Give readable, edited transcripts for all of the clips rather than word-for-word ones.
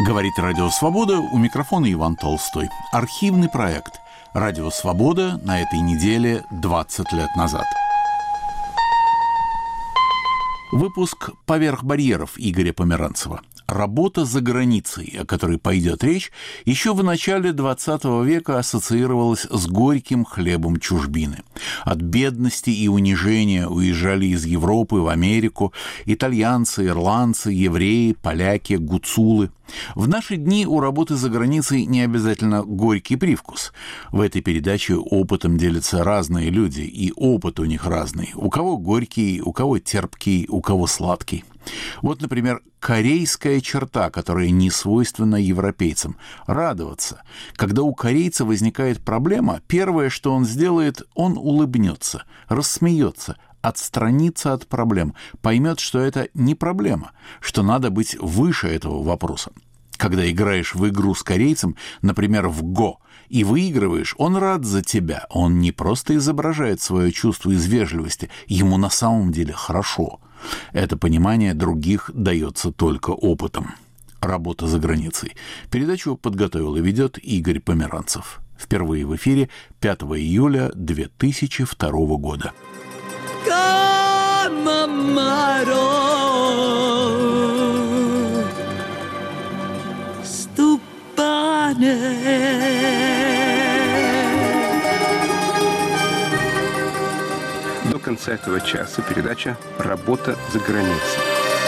Говорит Радио Свобода, у микрофона Иван Толстой. Архивный проект «Радио Свобода» на этой неделе 20 лет назад. Выпуск «Поверх барьеров» Игоря Померанцева. Работа за границей, о которой пойдет речь, еще в начале XX века ассоциировалась с горьким хлебом чужбины. От бедности и унижения уезжали из Европы в Америку итальянцы, ирландцы, евреи, поляки, гуцулы. В наши дни у работы за границей не обязательно горький привкус. В этой передаче опытом делятся разные люди, и опыт у них разный. У кого горький, у кого терпкий, у кого сладкий. Вот, например, корейская черта, которая не свойственна европейцам – радоваться. Когда у корейца возникает проблема, первое, что он сделает, он улыбнется, рассмеется, отстранится от проблем, поймет, что это не проблема, что надо быть выше этого вопроса. Когда играешь в игру с корейцем, например, в Го, и выигрываешь, он рад за тебя. Он не просто изображает свое чувство из вежливости, ему на самом деле хорошо. Это понимание других дается только опытом. Работа за границей. Передачу подготовил и ведет Игорь Померанцев. Впервые в эфире 5 июля 2002 года. До конца этого часа передача «Работа за границей».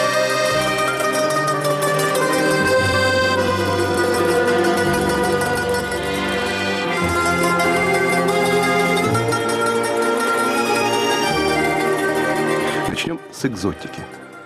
Начнем с экзотики.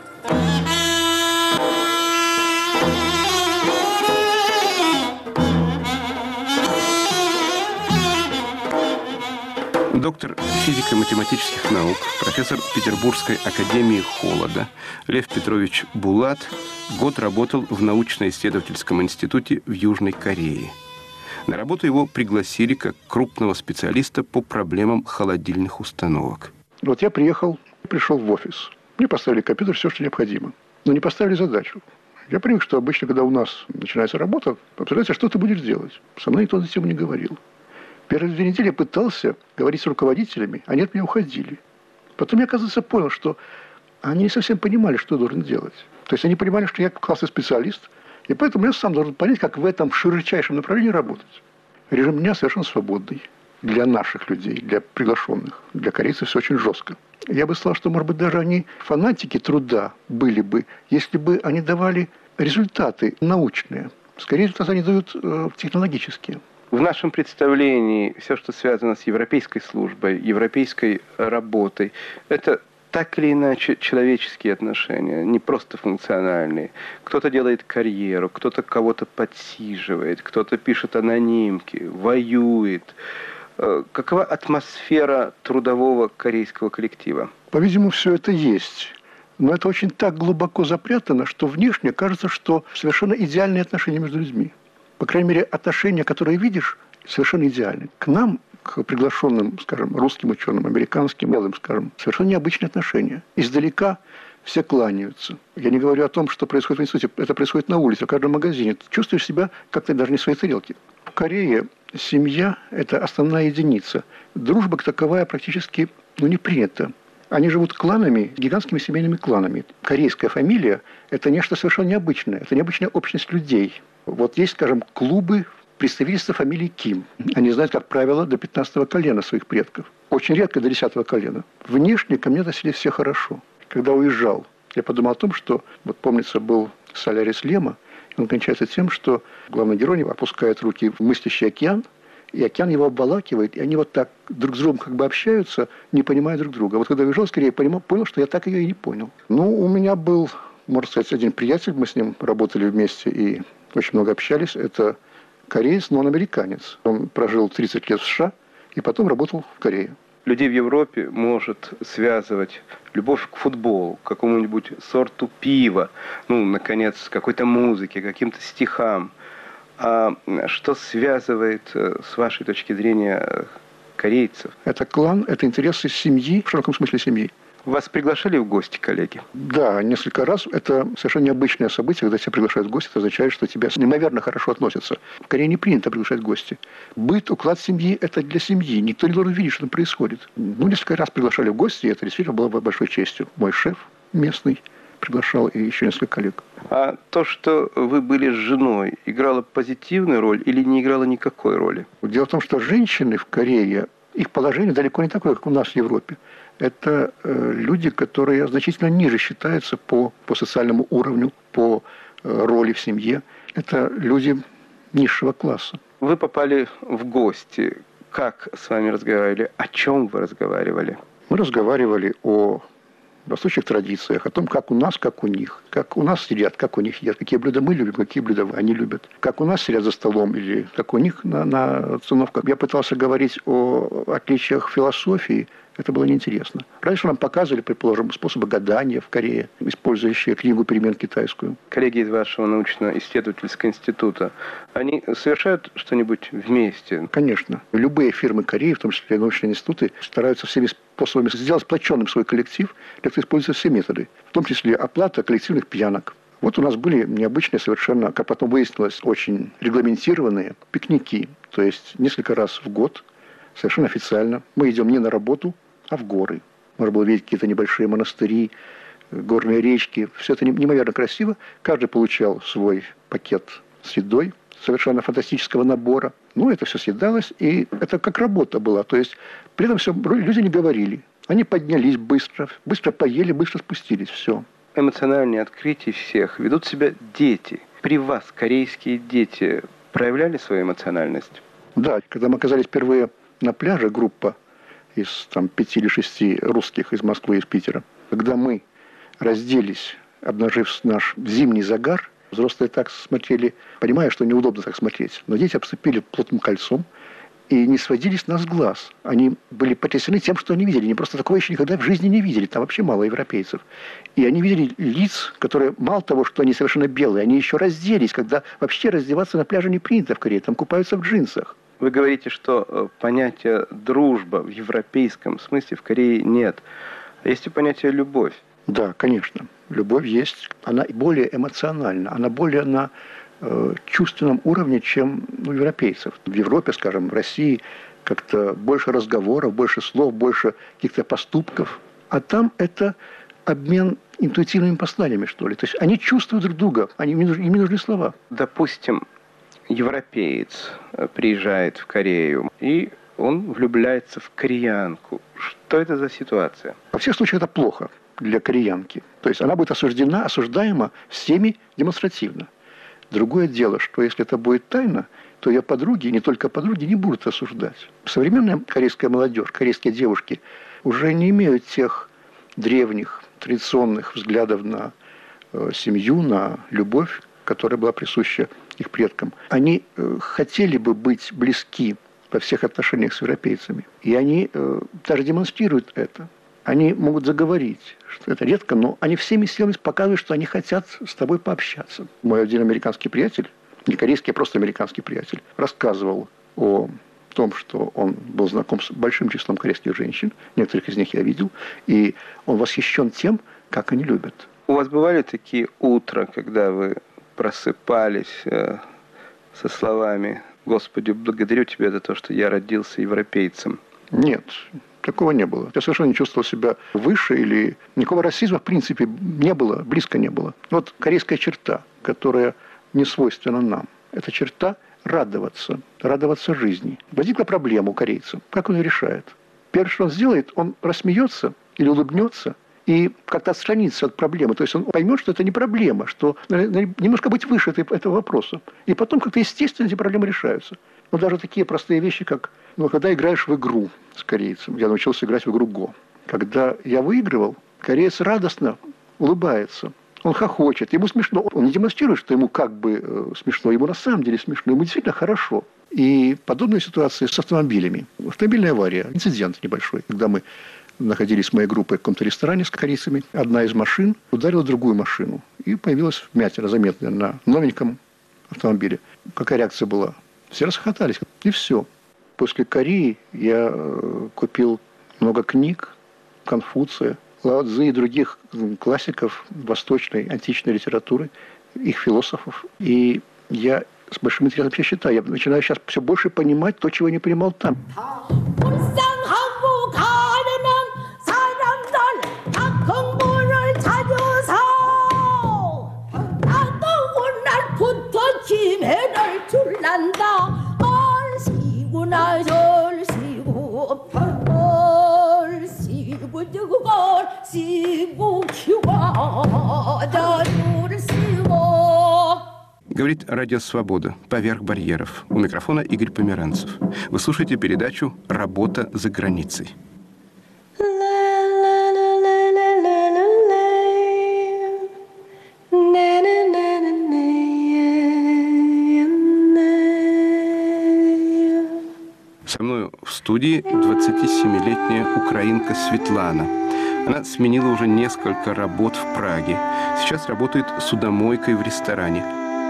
Доктор физико-математических наук, профессор Петербургской академии холода Лев Петрович Булат год работал в научно-исследовательском институте в Южной Корее. На работу его пригласили как крупного специалиста по проблемам холодильных установок. Вот я пришел в офис. Мне поставили компьютер, все, что необходимо. Но не поставили задачу. Я привык, что обычно, когда у нас начинается работа, обсуждается, что ты будешь делать. Со мной никто на эту тему не говорил. Первые 2 недели я пытался говорить с руководителями, они от меня уходили. Потом я, оказывается, понял, что они не совсем понимали, что я должен делать. То есть они понимали, что я классный специалист, и поэтому я сам должен понять, как в этом широчайшем направлении работать. Режим дня совершенно свободный для наших людей, для приглашенных. Для корейцев все очень жестко. Я бы сказал, что, может быть, даже они фанатики труда были бы, если бы они давали результаты научные. Скорее, результаты они дают технологические. В нашем представлении все, что связано с европейской службой, европейской работой, это так или иначе человеческие отношения, не просто функциональные. Кто-то делает карьеру, кто-то кого-то подсиживает, кто-то пишет анонимки, воюет. Какова атмосфера трудового корейского коллектива? По-видимому, все это есть. Но это очень так глубоко запрятано, что внешне кажется, что совершенно идеальные отношения между людьми. По крайней мере, отношения, которые видишь, совершенно идеальны. К нам, к приглашенным, скажем, русским ученым, американским, белым, скажем, совершенно необычные отношения. Издалека все кланяются. Я не говорю о том, что происходит в институте. Это происходит на улице, в каждом магазине. Ты чувствуешь себя как-то даже не в своей тарелке. В Корее семья – это основная единица. Дружба как таковая практически не принята. Они живут кланами, гигантскими семейными кланами. Корейская фамилия – это нечто совершенно необычное. Это необычная общность людей. Вот есть, скажем, клубы представительства фамилии Ким. Они знают, как правило, до 15-го колена своих предков. Очень редко до 10-го колена. Внешне ко мне относились все хорошо. Когда уезжал, я подумал о том, что, вот помнится, был Солярис Лема, и он кончается тем, что главный герой опускает руки в мыслящий океан, и океан его обволакивает, и они вот так друг с другом как бы общаются, не понимая друг друга. Вот когда уезжал, скорее понял, что я так ее и не понял. У меня был, можно сказать, один приятель, мы с ним работали вместе и очень много общались. Это кореец, но он американец. Он прожил 30 лет в США и потом работал в Корее. Людей в Европе может связывать любовь к футболу, к какому-нибудь сорту пива, наконец, какой-то музыке, каким-то стихам. А что связывает, с вашей точки зрения, корейцев? Это клан, это интересы семьи, в широком смысле семьи. Вас приглашали в гости, коллеги? Да, несколько раз. Это совершенно необычное событие, когда тебя приглашают в гости, это означает, что тебя неимоверно хорошо относятся. В Корее не принято приглашать в гости. Быт, уклад семьи – это для семьи. Никто не должен видеть, что там происходит. Несколько раз приглашали в гости, и это действительно было большой честью. Мой шеф местный приглашал, и еще несколько коллег. А то, что вы были с женой, играло позитивную роль или не играло никакой роли? Дело в том, что женщины в Корее, их положение далеко не такое, как у нас в Европе. Это люди, которые значительно ниже считаются по социальному уровню, по роли в семье. Это люди низшего класса. Вы попали в гости. Как с вами разговаривали? О чем вы разговаривали? Мы разговаривали о восточных традициях, о том, как у нас, как у них. Как у нас сидят, как у них едят. Какие блюда мы любим, какие блюда они любят. Как у нас сидят за столом или как у них на циновках. Я пытался говорить о отличиях философии. Это было неинтересно. Раньше нам показывали, предположим, способы гадания в Корее, использующие книгу перемен китайскую. Коллеги из вашего научно-исследовательского института, они совершают что-нибудь вместе? Конечно. Любые фирмы Кореи, в том числе научные институты, стараются всеми способами сделать сплоченным свой коллектив. Для этого используются все методы. В том числе оплата коллективных пьянок. Вот у нас были необычные совершенно, как потом выяснилось, очень регламентированные пикники. То есть несколько раз в год, совершенно официально, мы идем не на работу, а в горы. Можно было видеть какие-то небольшие монастыри, горные речки. Все это неимоверно красиво. Каждый получал свой пакет с едой, совершенно фантастического набора. Ну, это все съедалось, и это как работа была. То есть при этом все, люди не говорили. Они поднялись быстро поели, быстро спустились. Все. Эмоциональные открытия всех ведут себя дети. При вас корейские дети проявляли свою эмоциональность? Да, когда мы оказались впервые на пляже, группа из 5 или 6 русских из Москвы и из Питера. Когда мы разделись, обнажив наш зимний загар, взрослые так смотрели, понимая, что неудобно так смотреть, но дети обступили плотным кольцом и не сводили с нас глаз. Они были потрясены тем, что они видели. Они просто такого еще никогда в жизни не видели. Там вообще мало европейцев. И они видели лиц, которые, мало того, что они совершенно белые, они еще разделись, когда вообще раздеваться на пляже не принято в Корее. Там купаются в джинсах. Вы говорите, что понятия «дружба» в европейском смысле в Корее нет. А есть и понятие «любовь». Да, конечно. Любовь есть. Она более эмоциональна. Она более на чувственном уровне, чем у европейцев. В Европе, скажем, в России как-то больше разговоров, больше слов, больше каких-то поступков. А там это обмен интуитивными посланиями, что ли. То есть они чувствуют друг друга. Им не нужны слова. Допустим, европеец приезжает в Корею, и он влюбляется в кореянку. Что это за ситуация? Во всех случаях это плохо для кореянки. То есть она будет осуждаема всеми демонстративно. Другое дело, что если это будет тайна, то ее подруги, и не только подруги, не будут осуждать. Современная корейская молодежь, корейские девушки уже не имеют тех древних, традиционных взглядов на семью, на любовь, которая была присуща их предкам. Они хотели бы быть близки во всех отношениях с европейцами. И они даже демонстрируют это. Они могут заговорить, что это редко, но они всеми силами показывают, что они хотят с тобой пообщаться. Мой один американский приятель, не корейский, а просто американский приятель, рассказывал о том, что он был знаком с большим числом корейских женщин, некоторых из них я видел, и он восхищен тем, как они любят. У вас бывали такие утра, когда вы просыпались со словами «Господи, благодарю Тебя за то, что я родился европейцем»? Нет, такого не было. Я совершенно не чувствовал себя выше, или никакого расизма, в принципе, не было, близко не было. Вот корейская черта, которая не свойственна нам, это черта радоваться жизни. Возникла проблема у корейца. Как он ее решает? Первое, что он сделает, он рассмеется или улыбнется, и как-то отстраниться от проблемы. То есть он поймет, что это не проблема, что немножко быть выше этого вопроса. И потом как-то естественно эти проблемы решаются. Но даже такие простые вещи, как когда играешь в игру с корейцем. Я научился играть в игру Го. Когда я выигрывал, кореец радостно улыбается. Он хохочет, ему смешно. Он не демонстрирует, что ему как бы смешно. Ему на самом деле смешно, ему действительно хорошо. И подобная ситуация с автомобилями. Автомобильная авария, инцидент небольшой, когда мы находились с моей группой в каком-то ресторане с корейцами. Одна из машин ударила другую машину. И появилась вмятина заметная на новеньком автомобиле. Какая реакция была? Все расхохотались. И все. После Кореи я купил много книг Конфуция, Лао Цзы и других классиков восточной античной литературы, их философов. И я с большим интересом все читаю. Я начинаю сейчас все больше понимать то, чего я не понимал там. Говорит Радио Свобода. Поверх барьеров. У микрофона Игорь Померанцев. Вы слушаете передачу «Работа за границей». Со мной в студии 27-летняя украинка Светлана. Она сменила уже несколько работ в Праге. Сейчас работает судомойкой в ресторане.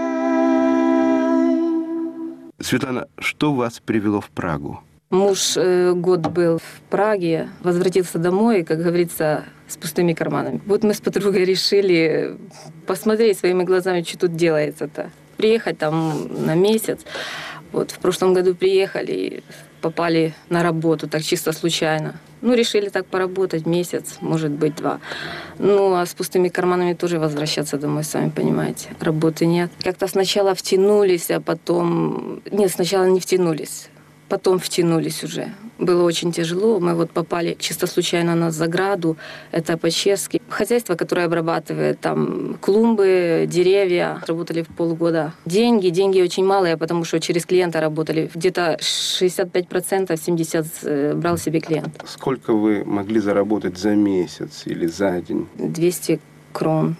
Светлана, что вас привело в Прагу? Муж год был в Праге, возвратился домой, как говорится, с пустыми карманами. Вот мы с подругой решили посмотреть своими глазами, что тут делается-то. Приехать там на месяц. Вот в прошлом году приехали, попали на работу, так чисто случайно. Решили так поработать месяц, может быть, 2. А с пустыми карманами тоже возвращаться домой, сами понимаете. Работы нет. Как-то сначала втянулись, а потом... Нет, сначала не втянулись. Потом втянулись уже. Было очень тяжело. Мы вот попали чисто случайно на заграду. Это по-чешски. Хозяйство, которое обрабатывает там клумбы, деревья. Работали в полгода. Деньги очень малые, потому что через клиента работали. Где-то 65%, 70% брал себе клиент. Сколько вы могли заработать за месяц или за день? 200 крон,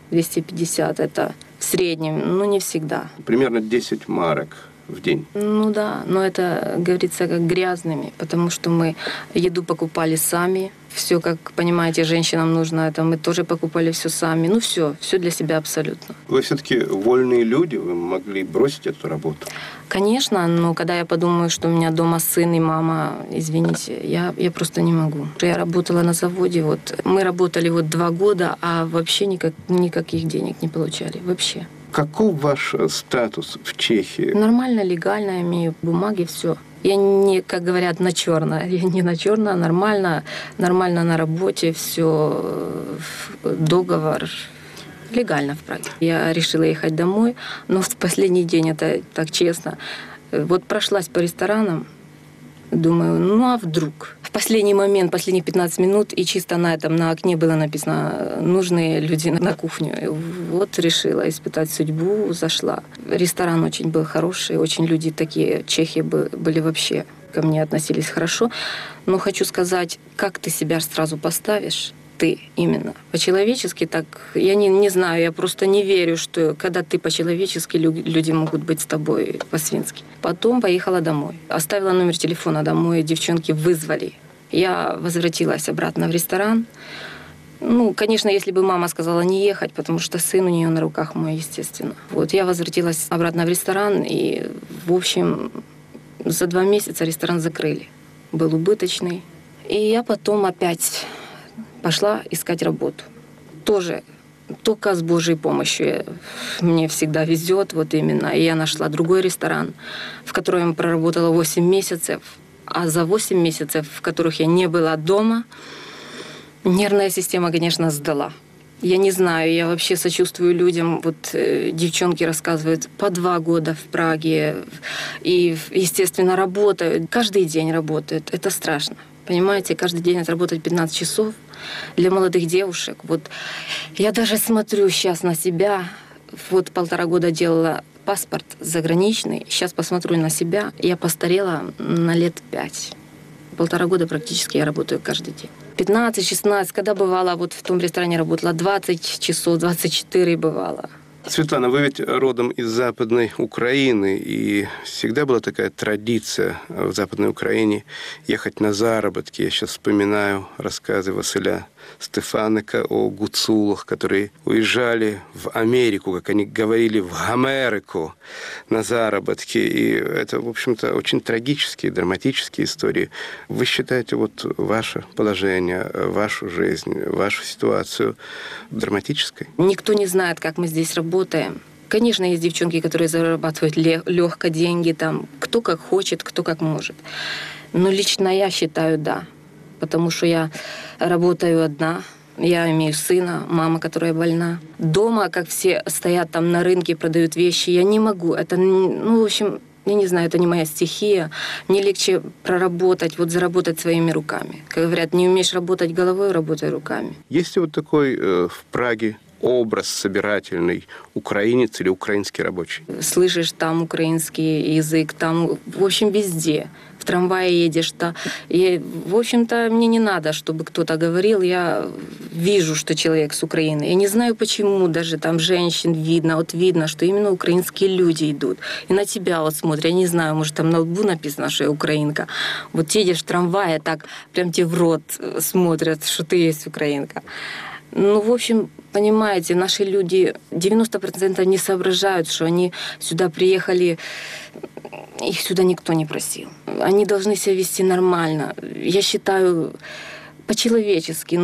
250. Это в среднем, не всегда. Примерно 10 марок в день. Да, но это, говорится, как грязными, потому что мы еду покупали сами. Все, как понимаете, женщинам нужно, это мы тоже покупали все сами. Все для себя абсолютно. Вы все-таки вольные люди, вы могли бросить эту работу? Конечно, но когда я подумаю, что у меня дома сын и мама, извините, я просто не могу. Я работала на заводе, мы работали 2 года, а вообще никаких денег не получали, вообще. Каков ваш статус в Чехии? Нормально, легально, имею бумаги, все. Я не, как говорят, на черно. Я не на черно, а нормально на работе, все, договор. Легально в Праге. Я решила ехать домой, но в последний день, это так честно, прошлась по ресторанам, думаю, а вдруг? В последний момент, последние 15 минут, и чисто на окне было написано «Нужные люди на кухню». И решила испытать судьбу, зашла. Ресторан очень был хороший, очень люди такие, чехи были вообще, ко мне относились хорошо. Но хочу сказать, как ты себя сразу поставишь, ты именно по-человечески, так я не знаю, я просто не верю, что когда ты по-человечески, люди могут быть с тобой по-свински. Потом поехала домой. Оставила номер телефона домой, девчонки вызвали. Я возвратилась обратно в ресторан. Конечно, если бы мама сказала не ехать, потому что сын у нее на руках мой, естественно. Я возвратилась обратно в ресторан, и, в общем, за 2 месяца ресторан закрыли. Был убыточный. И я потом опять пошла искать работу. Тоже только с Божьей помощью. Мне всегда везет, именно. И я нашла другой ресторан, в котором я проработала 8 месяцев. А за 8 месяцев, в которых я не была дома, нервная система, конечно, сдала. Я не знаю, я вообще сочувствую людям. Девчонки рассказывают, по 2 года в Праге. И, естественно, работают. Каждый день работают. Это страшно. Понимаете, каждый день отработать 15 часов для молодых девушек. Я даже смотрю сейчас на себя. 1,5 года делала паспорт заграничный. Сейчас посмотрю на себя. Я постарела на лет 5. 1,5 года практически я работаю каждый день. 15-16, когда бывало, в том ресторане работала 20 часов, 24 бывало. Светлана, вы ведь родом из Западной Украины, и всегда была такая традиция в Западной Украине ехать на заработки. Я сейчас вспоминаю рассказы Василя Стефаника, о гуцулах, которые уезжали в Америку, как они говорили, в Америку на заработки. И это, в общем-то, очень трагические, драматические истории. Вы считаете вот ваше положение, вашу жизнь, вашу ситуацию драматической? Никто не знает, как мы здесь работаем. Конечно, есть девчонки, которые зарабатывают легко деньги, там, кто как хочет, кто как может. Но лично я считаю, да. Потому что я работаю одна, я имею сына, мама, которая больна. Дома, как все стоят там на рынке, продают вещи, я не могу. Это, ну, в общем, я не знаю, это не моя стихия. Мне легче проработать, вот заработать своими руками. Как говорят, не умеешь работать головой, работай руками. Есть ли вот такой в Праге образ собирательный украинец или украинский рабочий? Слышишь там украинский язык, там, в общем, везде. В трамвае едешь-то. И, в общем-то, мне не надо, чтобы кто-то говорил. Я вижу, что человек с Украины. Я не знаю, почему даже там женщин видно. Вот видно, что именно украинские люди идут. И на тебя вот смотрят. Я не знаю, может, там на лбу написано, что я украинка. Вот едешь в трамвае, так прям тебе в рот смотрят, что ты есть украинка. Ну, в общем, понимаете, наши люди 90% не соображают, что они сюда приехали, их сюда никто не просил. Они должны себя вести нормально. Я считаю, по-человечески,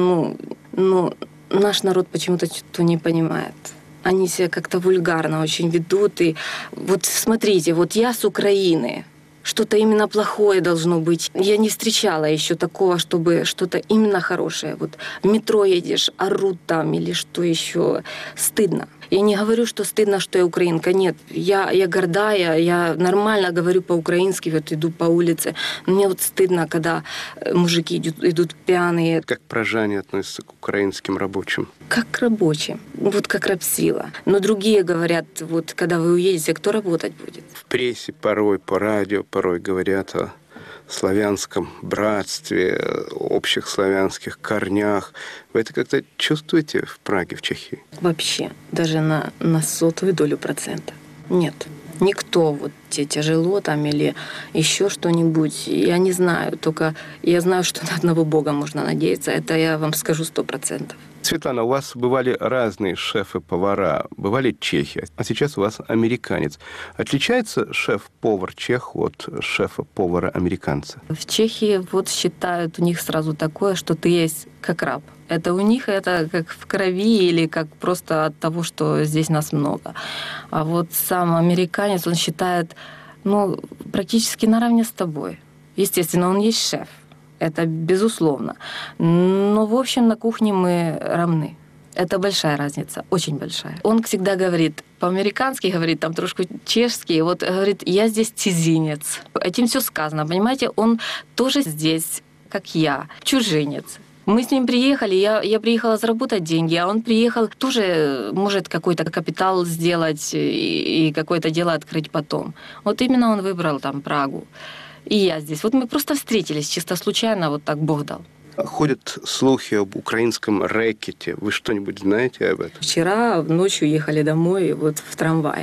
но наш народ почему-то что-то не понимает. Они себя как-то вульгарно очень ведут. И вот смотрите, вот я с Украины. Что-то именно плохое должно быть. Я не встречала еще такого, чтобы что-то именно хорошее. Вот в метро едешь, орут там или что еще. Стыдно. Я не говорю, что стыдно, что я украинка. Нет, я гордая, я нормально говорю по-украински, вот иду по улице. Мне вот стыдно, когда мужики идут пьяные. Как пражане относятся к украинским рабочим? Как к рабочим. Вот как рабсила. Но другие говорят, вот когда вы уедете, кто работать будет? В прессе порой, по радио порой говорят о славянском братстве, общих славянских корнях. Вы это как-то чувствуете в Праге, в Чехии? Вообще, даже на 0,01%. Нет. Никто вот тебе тяжело там или еще что-нибудь. Я не знаю, только я знаю, что на одного Бога можно надеяться. Это я вам скажу 100%. Светлана, у вас бывали разные шефы-повара, бывали чехи, а сейчас у вас американец. Отличается шеф-повар чех от шефа-повара-американца? В Чехии вот считают, у них сразу такое, что ты есть как раб. Это у них это как в крови или как просто от того, что здесь нас много. А вот сам американец, он считает, практически наравне с тобой. Естественно, он есть шеф. Это безусловно. Но, в общем, на кухне мы равны. Это большая разница, очень большая. Он всегда говорит, по-американски говорит, там трошку чешский, вот говорит, я здесь цезинец. Этим все сказано, понимаете? Он тоже здесь, как я, чужинец. Мы с ним приехали, я приехала заработать деньги, а он приехал тоже, может, какой-то капитал сделать и какое-то дело открыть потом. Вот именно он выбрал там Прагу. И я здесь. Вот мы просто встретились чисто случайно, вот так Бог дал. Ходят слухи об украинском рэкете. Вы что-нибудь знаете об этом? Вчера ночью ехали домой вот в трамвае.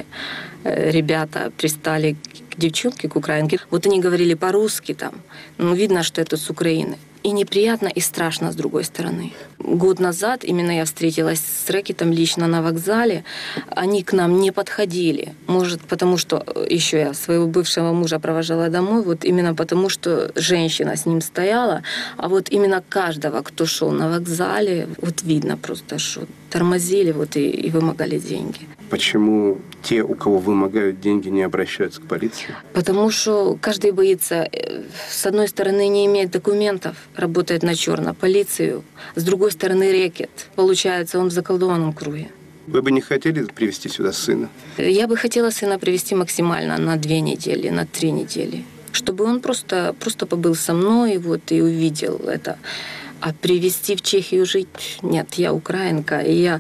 Ребята пристали к девчонке, к украинке. Вот они говорили по-русски там. Видно, что это с Украины. И неприятно, и страшно с другой стороны. Год назад именно я встретилась с рэкетом лично на вокзале. Они к нам не подходили. Может, потому что еще я своего бывшего мужа провожала домой, вот именно потому, что женщина с ним стояла. А вот именно каждого, кто шел на вокзале, вот видно просто, что тормозили вот и вымогали деньги. Почему те, у кого вымогают деньги, не обращаются к полиции? Потому что каждый боится, с одной стороны, не имеет документов, работает на черно, полицию, с другой стороны, рэкет. Получается, он в заколдованном круге. Вы бы не хотели привезти сюда сына? Я бы хотела сына привезти максимально на 2 недели, на 3 недели. Чтобы он просто побыл со мной вот, и увидел это. А привезти в Чехию жить? Нет, я украинка, и я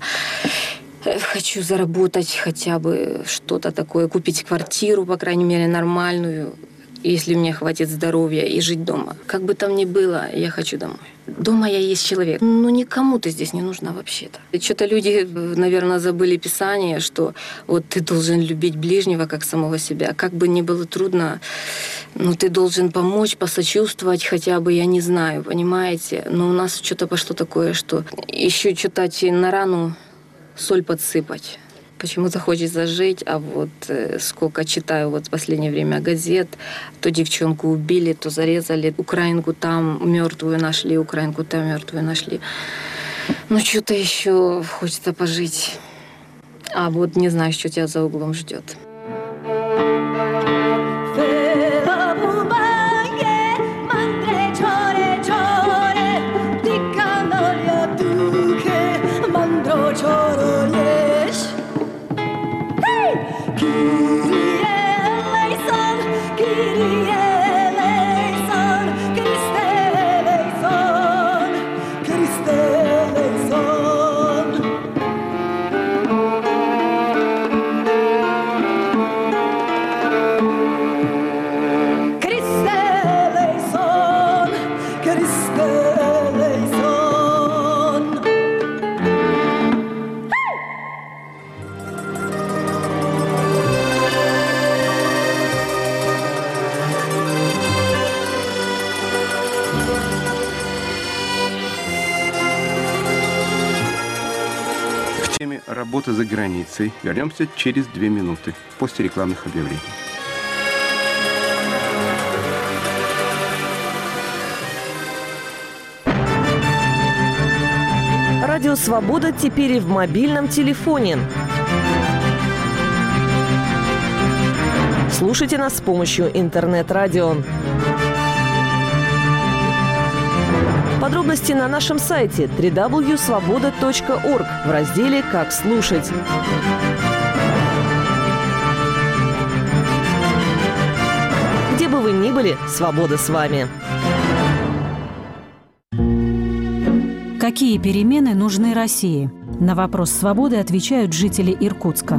хочу заработать хотя бы что-то такое, купить квартиру, по крайней мере, нормальную. если мне хватит здоровья и жить дома. Как бы там ни было, я хочу домой. Дома я есть человек. Ну, никому ты здесь не нужна вообще-то. Что-то люди, наверное, забыли Писание, что вот ты должен любить ближнего, как самого себя. Как бы ни было трудно, но ты должен помочь, посочувствовать хотя бы, я не знаю, понимаете? Но у нас что-то пошло такое, что еще что-то на рану соль подсыпать. Почему-то хочется жить, а вот сколько читаю вот в последнее время газет, то девчонку убили, то зарезали, украинку там мертвую нашли, украинку там мертвую нашли. Ну, что-то еще хочется пожить. А вот не знаю, что тебя за углом ждет. Работа за границей. Вернемся через 2 минуты после рекламных объявлений. Радио «Свобода» теперь и в мобильном телефоне. Слушайте нас с помощью интернет-радио. Подробности на нашем сайте www.svoboda.org в разделе «Как слушать». Где бы вы ни были, свобода с вами. Какие перемены нужны России? На вопрос «Свободы» отвечают жители Иркутска.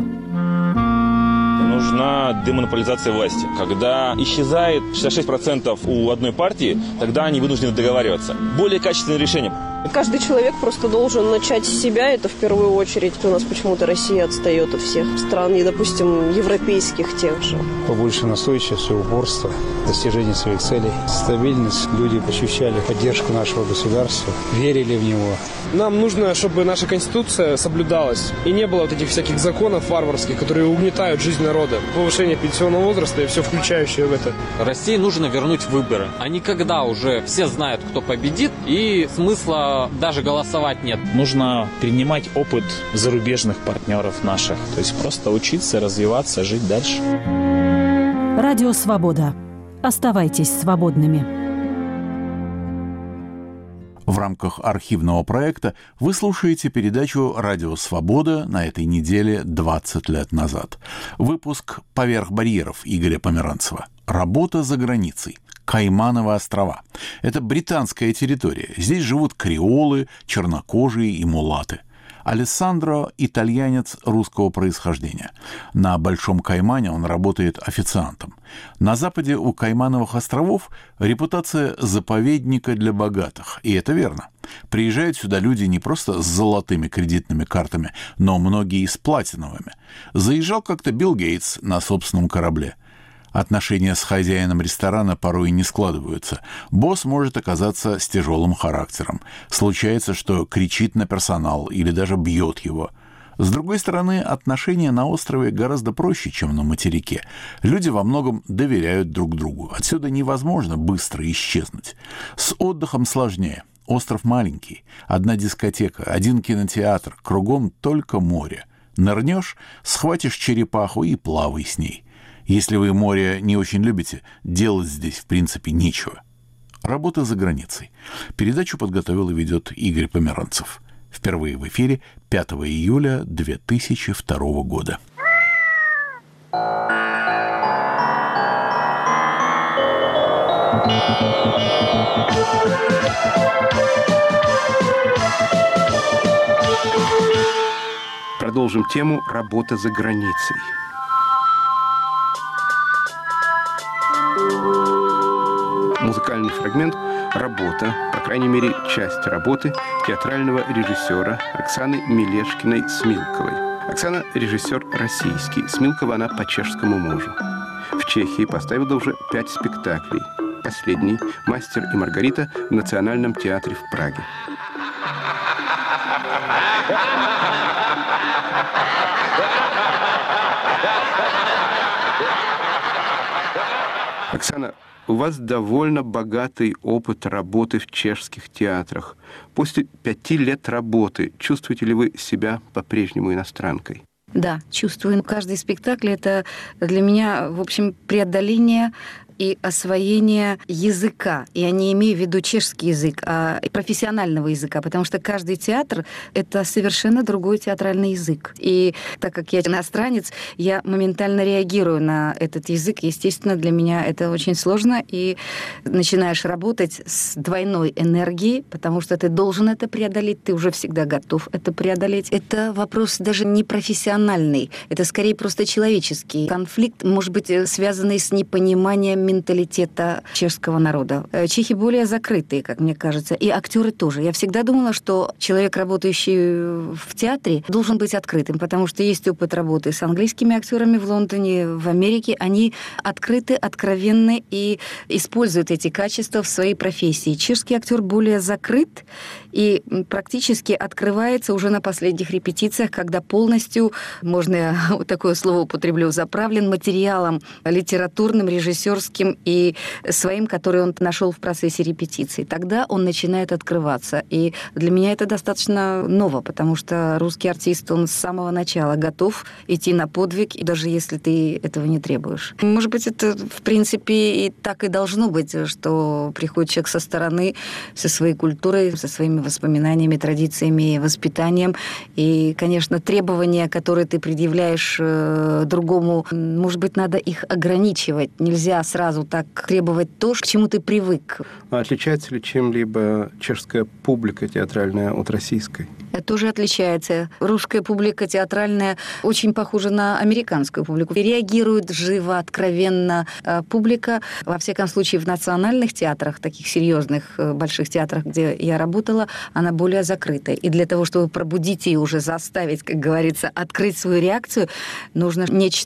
Нужна демонополизация власти. Когда исчезает 66% у одной партии, тогда они вынуждены договариваться. Более качественное решение. Каждый человек просто должен начать с себя, это в первую очередь. У нас почему-то Россия отстает от всех стран, и, допустим, европейских тех же. Побольше настойчивости, упорства, достижения своих целей, стабильность. Люди ощущали поддержку нашего государства, верили в него. Нам нужно, чтобы наша Конституция соблюдалась, и не было вот этих всяких законов варварских, которые угнетают жизнь народа. Повышение пенсионного возраста и все включающее в это. России нужно вернуть выборы. А не когда уже все знают, кто победит, и смысла даже голосовать нет. Нужно перенимать опыт зарубежных партнеров наших. То есть просто учиться, развиваться, жить дальше. Радио «Свобода». Оставайтесь свободными. В рамках архивного проекта вы слушаете передачу «Радио Свобода» на этой неделе 20 лет назад. Выпуск «Поверх барьеров» Игоря Померанцева. Работа за границей. Каймановы острова. Это британская территория. Здесь живут креолы, чернокожие и мулаты. Алессандро – итальянец русского происхождения. На Большом Каймане он работает официантом. На западе у Каймановых островов репутация заповедника для богатых. И это верно. Приезжают сюда люди не просто с золотыми кредитными картами, но многие и с платиновыми. Заезжал как-то Билл Гейтс на собственном корабле. Отношения с хозяином ресторана порой не складываются. Босс может оказаться с тяжелым характером. Случается, что кричит на персонал или даже бьет его. С другой стороны, отношения на острове гораздо проще, чем на материке. Люди во многом доверяют друг другу. Отсюда невозможно быстро исчезнуть. С отдыхом сложнее. Остров маленький. Одна дискотека, один кинотеатр, кругом только море. Нырнешь, схватишь черепаху и плавай с ней. Если вы море не очень любите, делать здесь, в принципе, нечего. Работа за границей. Передачу подготовил и ведет Игорь Померанцев. Впервые в эфире 5 июля 2002 года. Продолжим тему «Работа за границей». музыкальный фрагмент «Работа», по крайней мере, часть работы театрального режиссера Оксаны Милешкиной-Смилковой. Оксана – режиссер российский, Смилкова она по чешскому мужу. В Чехии поставила уже 5 спектаклей. Последний «Мастер и Маргарита» в Национальном театре в Праге. Оксана, у вас довольно богатый опыт работы в чешских театрах. После 5 лет работы чувствуете ли вы себя по-прежнему иностранкой? Да, чувствую. Каждый спектакль – это для меня, в общем, преодоление и освоение языка. Я не имею в виду чешский язык, а профессионального языка, потому что каждый театр — это совершенно другой театральный язык. И так как я иностранец, я моментально реагирую на этот язык. Естественно, для меня это очень сложно, и начинаешь работать с двойной энергией, потому что ты должен это преодолеть, ты уже всегда готов это преодолеть. Это вопрос даже не профессиональный, это скорее просто человеческий конфликт, может быть, связанный с непониманием менталитета чешского народа. Чехи более закрытые, как мне кажется, и актеры тоже. Я всегда думала, что человек, работающий в театре, должен быть открытым, потому что есть опыт работы с английскими актерами в Лондоне, в Америке. Они открыты, откровенны и используют эти качества в своей профессии. Чешский актер более закрыт и практически открывается уже на последних репетициях, когда полностью, можно я вот такое слово употреблю, заправлен материалом литературным, режиссерским и своим, который он нашел в процессе репетиции. Тогда он начинает открываться. И для меня это достаточно ново, потому что русский артист, он с самого начала готов идти на подвиг, даже если ты этого не требуешь. Может быть, это, в принципе, и так и должно быть, что приходит человек со стороны, со своей культурой, со своими воспоминаниями, традициями и воспитанием. И, конечно, требования, которые ты предъявляешь другому, может быть, надо их ограничивать. Нельзя сразу так требовать то, к чему ты привык. А отличается ли чем-либо чешская публика театральная от российской? Это тоже отличается. Русская публика театральная очень похожа на американскую публику. И реагирует живо, откровенно. Публика, во всяком случае, в национальных театрах, таких серьезных, больших театрах, где я работала, она более закрытая. И для того, чтобы пробудить ее, уже заставить, как говорится, открыть свою реакцию, нужно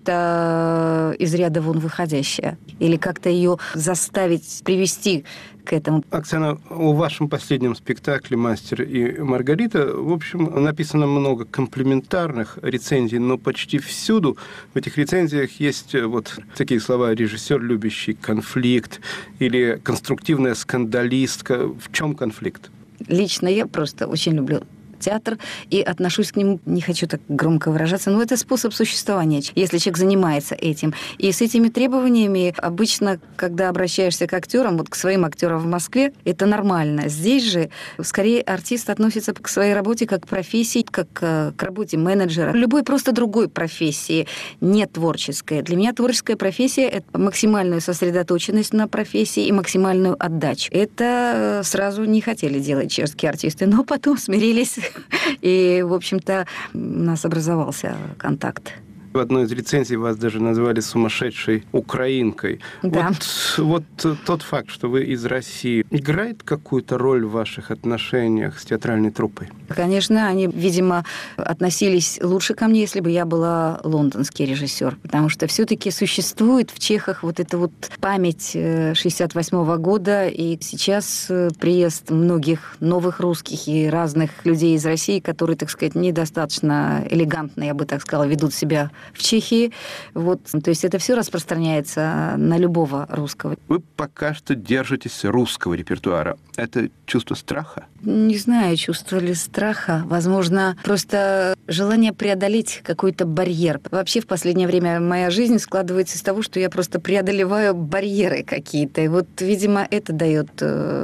нечто из ряда вон выходящее. Или как-то ее заставить, привести к этому. Оксана, в вашем последнем спектакле «Мастер и Маргарита», в общем, написано много комплиментарных рецензий, но почти всюду в этих рецензиях есть вот такие слова: режиссер, любящий конфликт, или конструктивная скандалистка. В чем конфликт? Лично я просто очень люблю театр и отношусь к нему, не хочу так громко выражаться, но это способ существования, если человек занимается этим. И с этими требованиями обычно, когда обращаешься к актерам, вот к своим актерам в Москве, это нормально. Здесь же скорее артист относится к своей работе как к профессии, как к работе менеджера, любой просто другой профессии, не творческой. Для меня творческая профессия — это максимальную сосредоточенность на профессии и максимальную отдачу. Это сразу не хотели делать чешские артисты, но потом смирились. И, в общем-то, у нас образовался контакт. В одной из рецензий вас даже назвали сумасшедшей украинкой. Да. Вот тот факт, что вы из России, играет какую-то роль в ваших отношениях с театральной труппой? Конечно, они, видимо, относились лучше ко мне, если бы я была лондонский режиссер, потому что все-таки существует в Чехах вот эта вот память 1968 года, и сейчас приезд многих новых русских и разных людей из России, которые, так сказать, недостаточно элегантно, я бы так сказала, ведут себя в Чехии. Вот. То есть это все распространяется на любого русского. Вы пока что держитесь русского репертуара. Это чувство страха? Не знаю, чувство ли страха. Возможно, просто желание преодолеть какой-то барьер. Вообще в последнее время моя жизнь складывается из того, что я просто преодолеваю барьеры какие-то. И вот, видимо, это дает,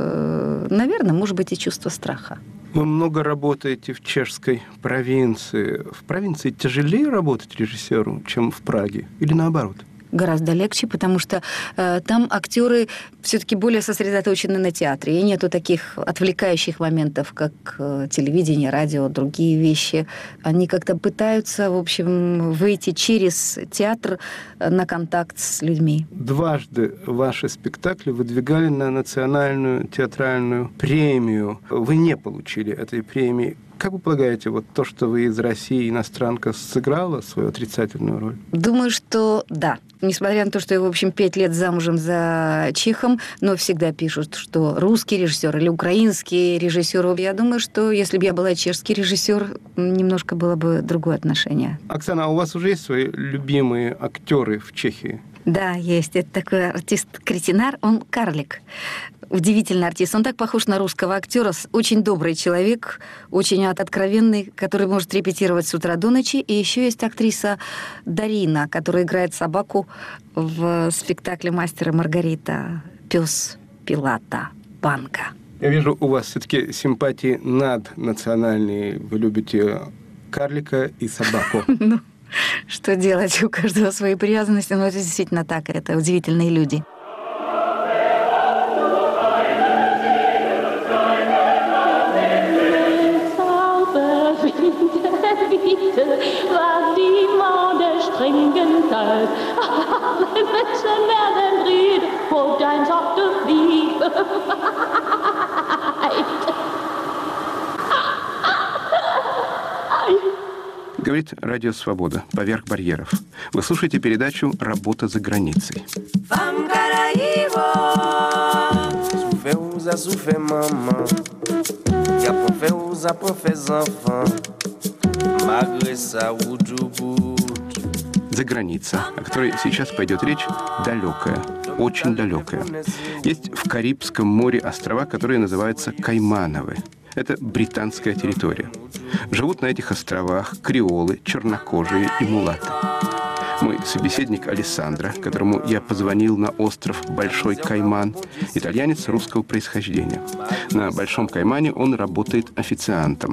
наверное, может быть, и чувство страха. Вы много работаете в чешской провинции. В провинции тяжелее работать режиссеру, чем в Праге? Или наоборот? гораздо легче, потому что там актеры все-таки более сосредоточены на театре, и нету таких отвлекающих моментов, как телевидение, радио, другие вещи. Они как-то пытаются, в общем, выйти через театр на контакт с людьми. Дважды ваши спектакли выдвигали на национальную театральную премию. Вы не получили этой премии. Как вы полагаете, вот то, что вы из России, иностранка, сыграла свою отрицательную роль? Думаю, что да. Несмотря на то, что я, в общем, 5 лет замужем за чехом, но всегда пишут, что русский режиссер или украинский режиссер. Я думаю, что если бы я была чешский режиссер, немножко было бы другое отношение. Оксана, а у вас уже есть свои любимые актеры в Чехии? Да, есть. Это такой артист-кретинар, он карлик. Удивительный артист. Он так похож на русского актера. Очень добрый человек, очень откровенный, который может репетировать с утра до ночи. И еще есть актриса Дарина, которая играет собаку в спектакле «Мастер и Маргарита». Пес Пилата Банка. Я вижу, у вас все-таки симпатии наднациональные. Вы любите карлика и собаку. Ну, что делать? У каждого свои привязанности. Но это действительно так. Это удивительные люди. Was die Maude strengen Tag, alle Menschen werden rüde, wo dein Sorte fliegt. Говорит Радио Свобода. Поверх барьеров. Вы слушаете передачу «Работа за границей». Заграница, о которой сейчас пойдет речь, далекая, очень далекая. Есть в Карибском море острова, которые называются Каймановы. Это британская территория. Живут на этих островах креолы, чернокожие и мулаты. Мой собеседник Алессандро, которому я позвонил на остров Большой Кайман, итальянец русского происхождения. На Большом Каймане он работает официантом.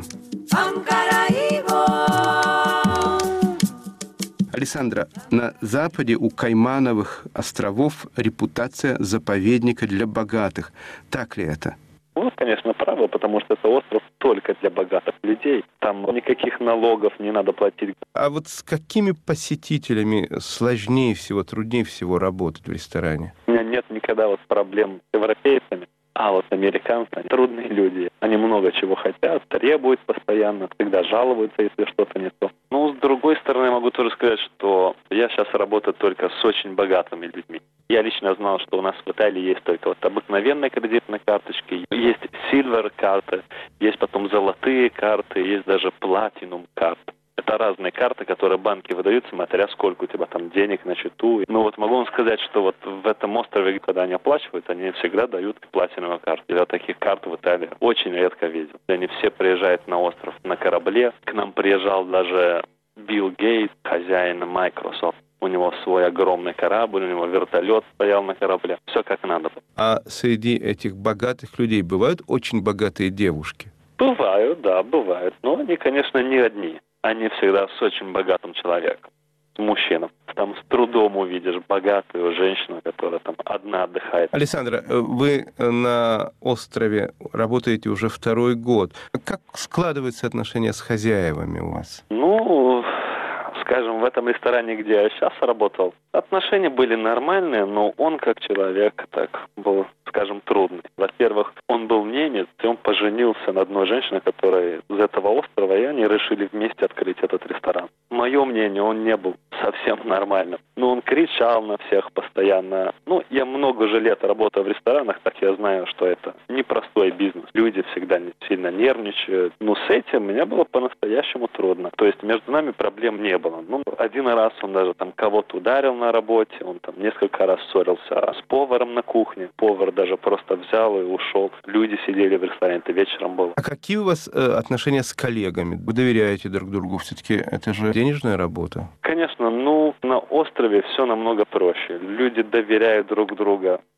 Алессандро, на западе у Каймановых островов репутация заповедника для богатых. Так ли это? Ну, конечно, правы, потому что это остров только для богатых людей. Там никаких налогов не надо платить. А вот с какими посетителями сложнее всего, труднее всего работать в ресторане? У меня нет никогда вот проблем с европейцами. А вот американцы, они трудные люди. Они много чего хотят, требуют постоянно, всегда жалуются, если что-то не то. Ну, с другой стороны, могу тоже сказать, что я сейчас работаю только с очень богатыми людьми. Я лично знал, что у нас в Италии есть только вот обыкновенные кредитные карточки, есть silver карты, есть потом золотые карты, есть даже platinum карты. Это разные карты, которые банки выдают, смотря сколько у тебя там денег на счету. Но вот могу вам сказать, что вот в этом острове, когда они оплачивают, они всегда дают платиновую карту. Я таких карт в Италии очень редко видел. Они все приезжают на остров на корабле. К нам приезжал даже Билл Гейтс, хозяин Microsoft. У него свой огромный корабль, у него вертолет стоял на корабле. Все как надо. А среди этих богатых людей бывают очень богатые девушки? Бывают, да, бывают. Но они, конечно, не одни. Они всегда с очень богатым человеком, с мужчиной. Там с трудом увидишь богатую женщину, которая там одна отдыхает. Алессандро, вы на острове работаете уже 2-й год. Как складываются отношения с хозяевами у вас? Ну, скажем, в этом ресторане, где я сейчас работал, отношения были нормальные, но он как человек так был, скажем, трудный. Во-первых, он был немец, и он поженился на одной женщине, которая из этого острова, и они решили вместе открыть этот ресторан. Мое мнение, он не был совсем нормальным. Но он кричал на всех постоянно. Ну, я много уже лет работаю в ресторанах, так я знаю, что это непростой бизнес. Люди всегда сильно нервничают. Но с этим мне было по-настоящему трудно. То есть между нами проблем не было. Ну, один раз он даже там кого-то ударил на работе, он там несколько раз ссорился с поваром на кухне. Повар даже просто взял и ушел. Люди сидели в ресторане, это вечером было. А какие у вас отношения с коллегами? Вы доверяете друг другу? Все-таки это же денежная работа. Конечно, ну, на острове все намного проще. Люди доверяют друг другу.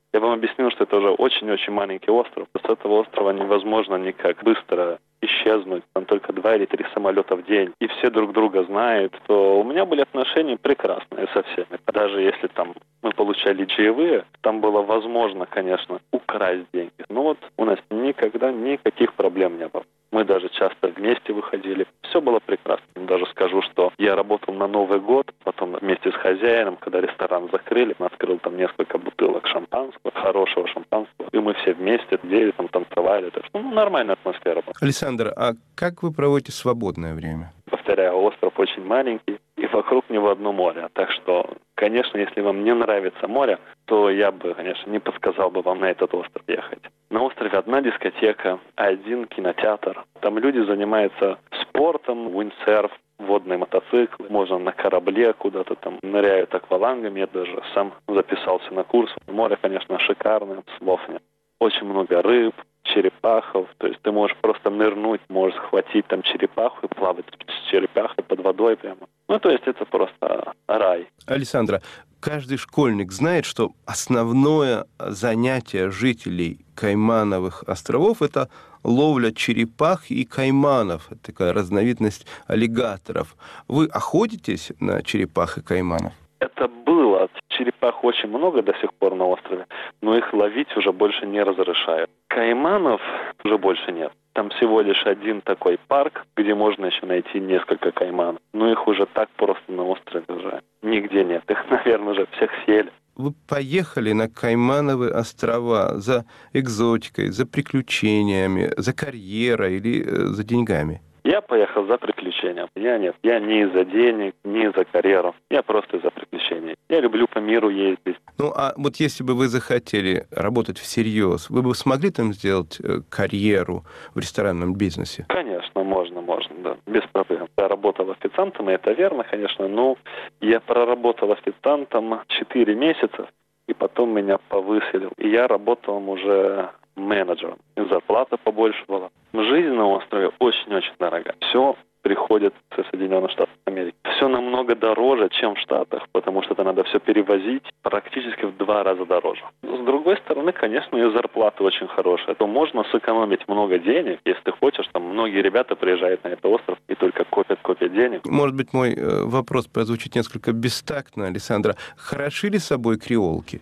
Я вам объяснил, что это уже очень-очень маленький остров. С этого острова невозможно никак быстро исчезнуть. Там только 2 или 3 самолета в день. И все друг друга знают. То у меня были отношения прекрасные со всеми. Даже если там мы получали чаевые, там было возможно, конечно, украсть деньги. Но вот у нас никогда никаких проблем не было. Мы даже часто вместе выходили. Все было прекрасно. Даже скажу, что я работал на Новый год, потом вместе с хозяином, когда ресторан закрыли, он открыл там несколько бутылок шампанского, хорошего шампанского. И мы все вместе сидели, там танцевали. Так что нормальная атмосфера была. Александр, а как вы проводите свободное время? Повторяю, остров очень маленький, и вокруг него одно море. Так что, конечно, если вам не нравится море, то я бы, конечно, не подсказал бы вам на этот остров ехать. На острове одна дискотека, 1 кинотеатр. Там люди занимаются спортом, виндсерф, водные мотоциклы. Можно на корабле куда-то там ныряют аквалангами. Я даже сам записался на курс. Море, конечно, шикарное, слов нет. Очень много рыб, черепахов. То есть ты можешь просто нырнуть, можешь схватить там черепаху и плавать с черепахой под водой прямо. Ну, то есть это просто рай. Александра, каждый школьник знает, что основное занятие жителей Каймановых островов – это ловля черепах и кайманов. Это такая разновидность аллигаторов. Вы охотитесь на черепах и кайманов? Это было. Черепах очень много до сих пор на острове, но их ловить уже больше не разрешают. Кайманов уже больше нет. Там всего лишь 1 такой парк, где можно еще найти несколько кайманов. Но их уже так просто на острове уже нигде нет. Их, наверное, уже всех съели. Вы поехали на Каймановы острова за экзотикой, за приключениями, за карьерой или за деньгами? Я поехал за приключением. Я не из-за денег, не из-за карьеры. Я просто из-за приключений. Я люблю по миру ездить. Ну, а вот если бы вы захотели работать всерьез, вы бы смогли там сделать карьеру в ресторанном бизнесе? Конечно, можно, да, без проблем. Я работал официантом, и это верно, конечно, но я проработал официантом 4 месяца, и потом меня повысили. И я работал уже менеджером. И зарплата побольше была. Жизнь на острове очень-очень дорогая. Все приходит со Соединенных Штатов Америки. Все намного дороже, чем в Штатах, потому что это надо все перевозить практически в 2 раза дороже. Но, с другой стороны, конечно, и зарплата очень хорошая. То можно сэкономить много денег, если ты хочешь. Там многие ребята приезжают на этот остров и только копят денег. Может быть, мой вопрос прозвучит несколько бестактно, Александра. Хороши ли собой креолки?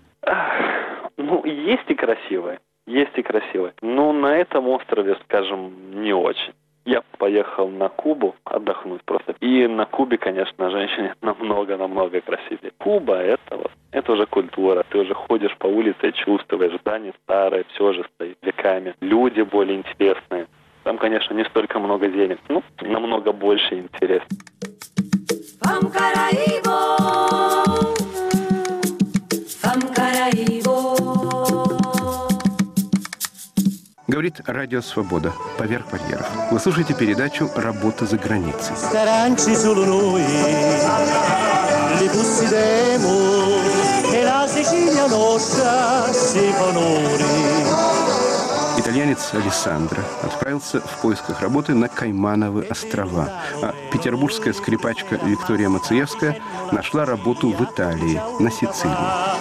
Есть и красивые. Но на этом острове, скажем, не очень. Я поехал на Кубу отдохнуть просто. И на Кубе, конечно, женщины намного красивее. Куба это уже культура. Ты уже ходишь по улице и чувствуешь, здания старые, все же стоит веками. Люди более интересные. Там, конечно, не столько много денег, намного больше интереса. Говорит Радио Свобода. Поверх барьеров. Вы слушаете передачу «Работа за границей». Итальянец Алессандро отправился в поисках работы на Каймановы острова, а петербургская скрипачка Виктория Мациевская нашла работу в Италии, на Сицилии.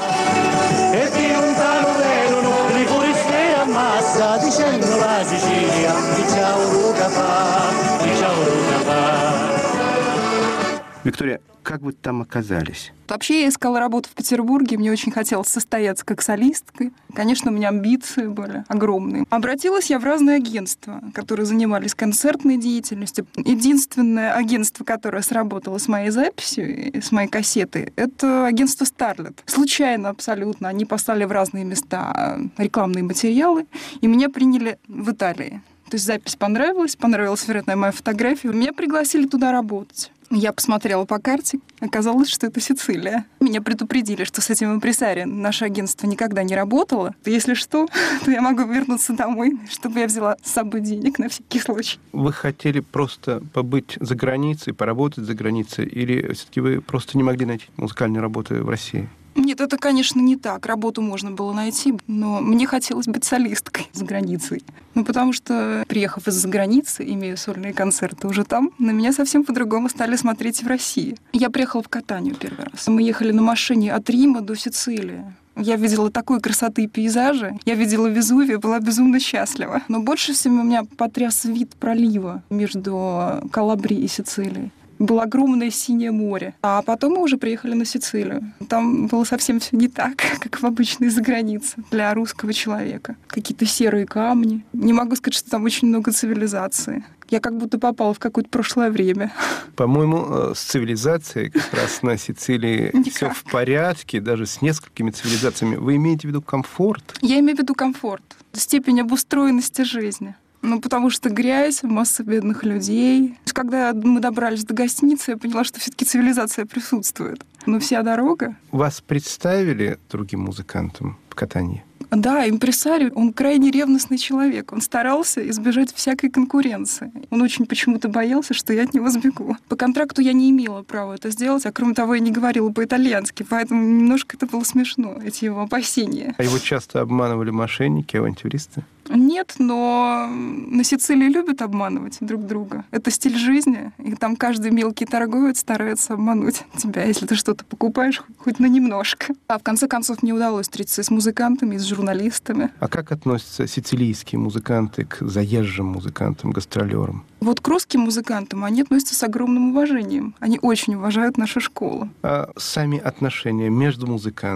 Виктория, как вы там оказались? Вообще я искала работу в Петербурге, мне очень хотелось состояться как солисткой. Конечно, у меня амбиции были огромные. Обратилась я в разные агентства, которые занимались концертной деятельностью. Единственное агентство, которое сработало с моей записью, с моей кассетой, это агентство Starlet. Случайно абсолютно. Они послали в разные места рекламные материалы, и меня приняли в Италии. То есть запись понравилась, вероятно, моя фотография. Меня пригласили туда работать. Я посмотрела по карте, оказалось, что это Сицилия. Меня предупредили, что с этим импресарио наше агентство никогда не работало. Если что, то я могу вернуться домой, чтобы я взяла с собой денег на всякий случай. Вы хотели просто побыть за границей, поработать за границей, или все-таки вы просто не могли найти музыкальной работы в России? Нет, это, конечно, не так. Работу можно было найти, но мне хотелось быть солисткой за границей. Потому что, приехав из-за границы, имея сольные концерты уже там, на меня совсем по-другому стали смотреть в России. Я приехала в Катанию первый раз. Мы ехали на машине от Рима до Сицилии. Я видела такой красоты пейзажи. Я видела Везувий, была безумно счастлива. Но больше всего меня потряс вид пролива между Калабрией и Сицилией. Было огромное синее море. А потом мы уже приехали на Сицилию. Там было совсем все не так, как в обычной загранице для русского человека. Какие-то серые камни. Не могу сказать, что там очень много цивилизации. Я как будто попала в какое-то прошлое время. По-моему, с цивилизацией как раз на Сицилии все в порядке, даже с несколькими цивилизациями. Вы имеете в виду комфорт? Я имею в виду комфорт, степень обустроенности жизни. Потому что грязь, масса бедных людей. Когда мы добрались до гостиницы, я поняла, что все-таки цивилизация присутствует. Но вся дорога... Вас представили другим музыкантам в катании? Да, импресарио, он крайне ревностный человек. Он старался избежать всякой конкуренции. Он очень почему-то боялся, что я от него сбегу. По контракту я не имела права это сделать, а кроме того, я не говорила по-итальянски, поэтому немножко это было смешно, эти его опасения. А его часто обманывали мошенники, авантюристы? Нет, но на Сицилии любят обманывать друг друга. Это стиль жизни, и там каждый мелкий торговец старается обмануть тебя, если ты что-то покупаешь хоть на немножко. А в конце концов мне удалось встретиться с музыкантами, с журналистами. А как относятся сицилийские музыканты к заезжим музыкантам, гастролерам? Вот к русским музыкантам они относятся с огромным уважением. Они очень уважают нашу школу. А сами отношения между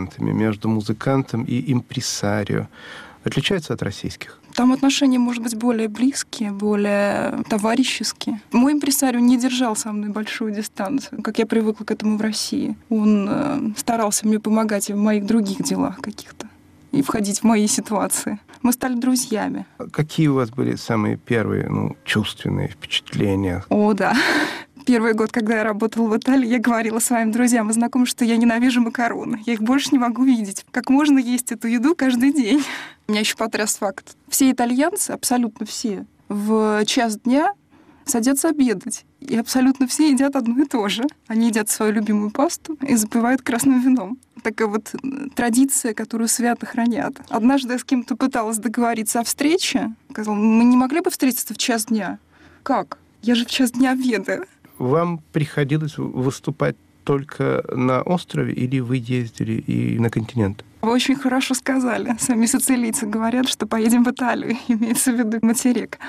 музыкантом и импресарио отличаются от российских? Там отношения, может быть, более близкие, более товарищеские. Мой импресарио не держал со мной большую дистанцию, как я привыкла к этому в России. Он старался мне помогать и в моих других делах каких-то, и входить в мои ситуации. Мы стали друзьями. Какие у вас были самые первые, чувственные впечатления? О, да. Первый год, когда я работала в Италии, я говорила своим друзьям и знакомым, что я ненавижу макароны. Я их больше не могу видеть. Как можно есть эту еду каждый день? Меня еще потряс факт. Все итальянцы, абсолютно все, в час дня садятся обедать. И абсолютно все едят одно и то же. Они едят свою любимую пасту и запивают красным вином. Такая вот традиция, которую свято хранят. Однажды я с кем-то пыталась договориться о встрече. Сказала, мы не могли бы встретиться в час дня? Как? Я же в час дня обедаю. Вам приходилось выступать только на острове или вы ездили и на континент? Вы очень хорошо сказали. Сами сицилийцы говорят, что поедем в Италию, имеется в виду материк.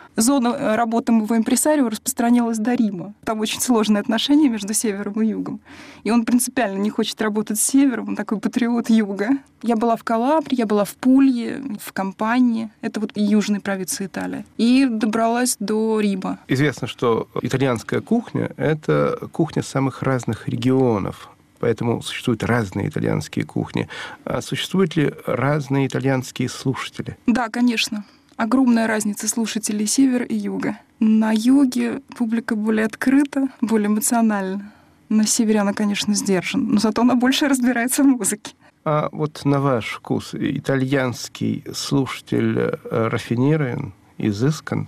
Зона работы моего импресарио распространялась до Рима. Там очень сложные отношения между севером и югом. И он принципиально не хочет работать с севером, он такой патриот юга. Я была в Калабрии, я была в Пулье, в Кампании, это вот южной провинции Италии, и добралась до Рима. Известно, что итальянская кухня — это кухня самых разных регионов. Поэтому существуют разные итальянские кухни. А существуют ли разные итальянские слушатели? Да, конечно. Огромная разница слушателей севера и юга. На юге публика более открыта, более эмоциональна. На севере она, конечно, сдержана, но зато она больше разбирается в музыке. А вот на ваш вкус итальянский слушатель рафинирован, изыскан?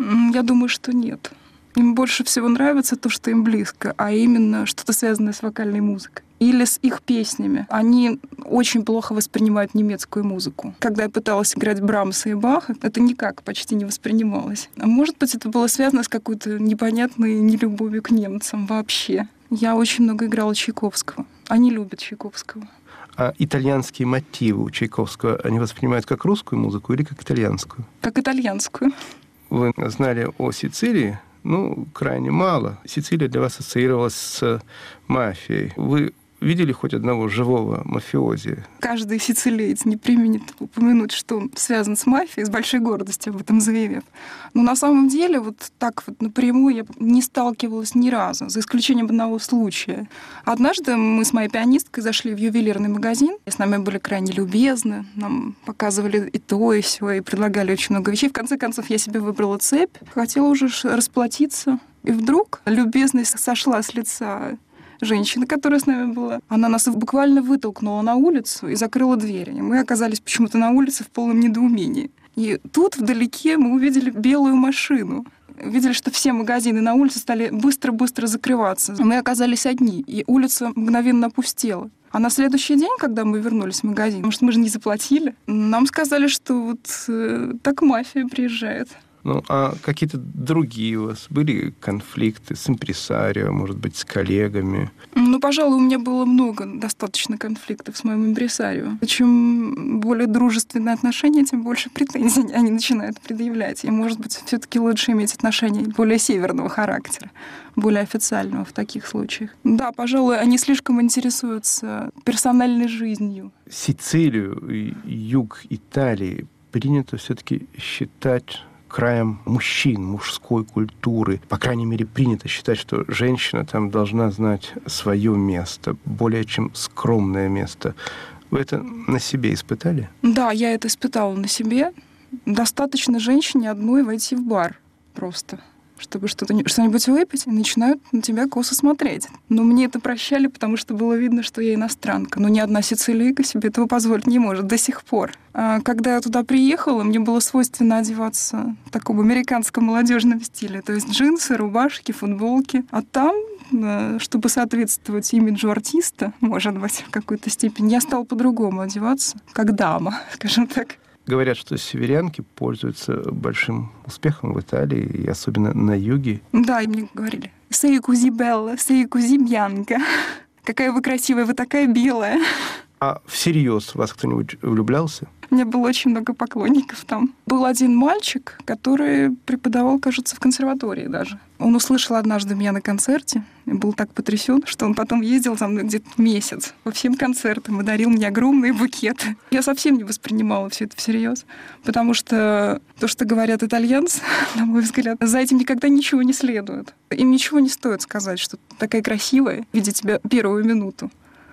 Я думаю, что нет. Им больше всего нравится то, что им близко, а именно что-то связанное с вокальной музыкой. Или с их песнями. Они очень плохо воспринимают немецкую музыку. Когда я пыталась играть Брамса и Баха, это никак почти не воспринималось. А может быть, это было связано с какой-то непонятной нелюбовью к немцам вообще. Я очень много играла Чайковского. Они любят Чайковского. А итальянские мотивы у Чайковского они воспринимают как русскую музыку или как итальянскую? Как итальянскую. Вы знали о Сицилии? Крайне мало. Сицилия для вас ассоциировалась с мафией. Вы видели хоть одного живого мафиози? Каждый сицилиец не преминет упомянуть, что он связан с мафией, с большой гордостью об этом заявив. Но на самом деле вот так вот напрямую я не сталкивалась ни разу, за исключением одного случая. Однажды мы с моей пианисткой зашли в ювелирный магазин, и с нами были крайне любезны, нам показывали и то, и сё, и предлагали очень много вещей. В конце концов, я себе выбрала цепь, хотела уже расплатиться, и вдруг любезность сошла с лица женщина, которая с нами была. Она нас буквально вытолкнула на улицу и закрыла двери. И мы оказались почему-то на улице в полном недоумении. И тут вдалеке мы увидели белую машину. Видели, что все магазины на улице стали быстро-быстро закрываться. Мы оказались одни, и улица мгновенно опустела. А на следующий день, когда мы вернулись в магазин, потому что мы же не заплатили, нам сказали, что вот так мафия приезжает. Ну, а какие-то другие у вас были конфликты с импресарио, может быть, с коллегами? Ну, пожалуй, у меня было много достаточно конфликтов с моим импресарио. Чем более дружественные отношения, тем больше претензий они начинают предъявлять. И, может быть, все-таки лучше иметь отношения более северного характера, более официального в таких случаях. Да, пожалуй, они слишком интересуются персональной жизнью. Сицилию и юг Италии принято все-таки считать краем мужчин, мужской культуры. По крайней мере, принято считать, что женщина там должна знать свое место, более чем скромное место. Вы это на себе испытали? Да, я это испытала на себе. Достаточно женщине одной войти в бар просто, чтобы что-нибудь выпить, и начинают на тебя косо смотреть. Но мне это прощали, потому что было видно, что я иностранка. Но ни одна сицилийка себе этого позволить не может до сих пор. А когда я туда приехала, мне было свойственно одеваться в таком американском молодежном стиле. То есть джинсы, рубашки, футболки. А там, чтобы соответствовать имиджу артиста, может быть, в какой-то степени, я стала по-другому одеваться, как дама, скажем так. Говорят, что северянки пользуются большим успехом в Италии, и особенно на юге. Да, и мне говорили: «Sei così bella, sei così bianca». Какая вы красивая, вы такая белая. А всерьез вас кто-нибудь влюблялся? У меня было очень много поклонников там. Был один мальчик, который преподавал, кажется, в консерватории даже. Он услышал однажды меня на концерте и был так потрясен, что он потом ездил за мной где-то месяц по всем концертам и дарил мне огромные букеты. Я совсем не воспринимала все это всерьез, потому что то, что говорят итальянцы, на мой взгляд, за этим никогда ничего не следует. Им ничего не стоит сказать, что ты такая красивая, видя тебя первую минуту.